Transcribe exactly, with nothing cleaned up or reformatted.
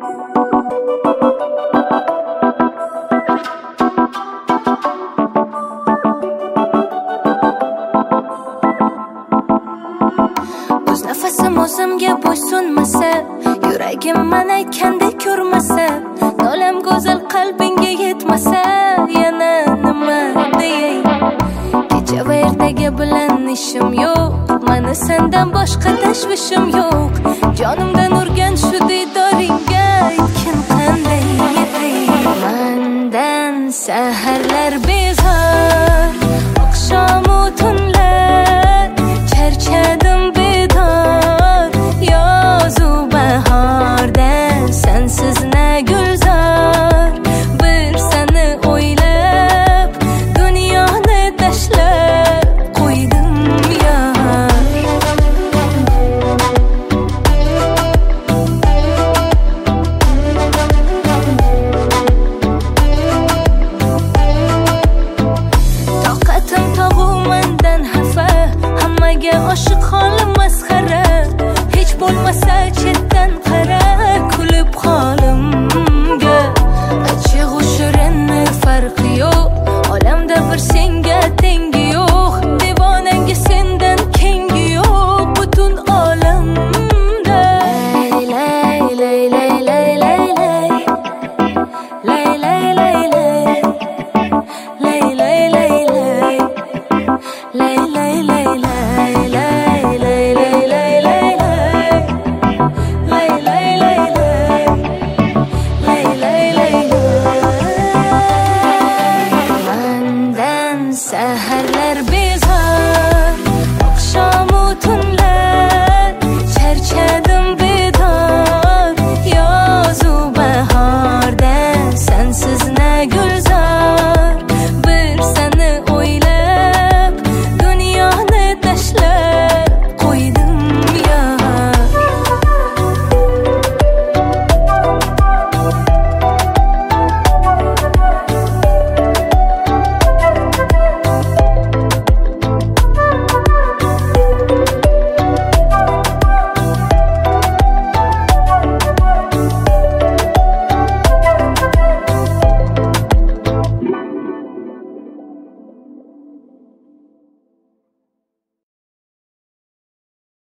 O'z nafasim o'zimga bo'ysunmasa, yuragim men aytgandek ko'rmasa, nolam go'zal qalbingga yetmasa, yana nima deyay? Kecha va ertaga bilan ishim yo'q, meni sendan boshqa tashvishim yo'q. Jonimdan urgan shu didoringga aytgin qanday yetay? Mendan saharlar bezor, oqshomu tunlar charchadim bedor, yozu bahordan sensiz na gulzor. Bir seni o'ylab dunyoni tashlab qo'ydim yor. Toqatim tog'u mendan xafa, hammaga oshiq holim masxara. Hech bo'lmasa chetdan qara, kulib holimga. Achchig'u shirinni farqi yo'q, olamda bir senga tengi yo'q. Devonangi sendan kengi yo'q butun olamda. Lay lay lay lay lay lay lay lay lay lay lay lay lay lay lay lay lay lay saharlar bezor, oqshomu tunlar charchadim bedor, yozu bahordan sensiz na gulzor. Bir seni o'ylab dunyoni tashlab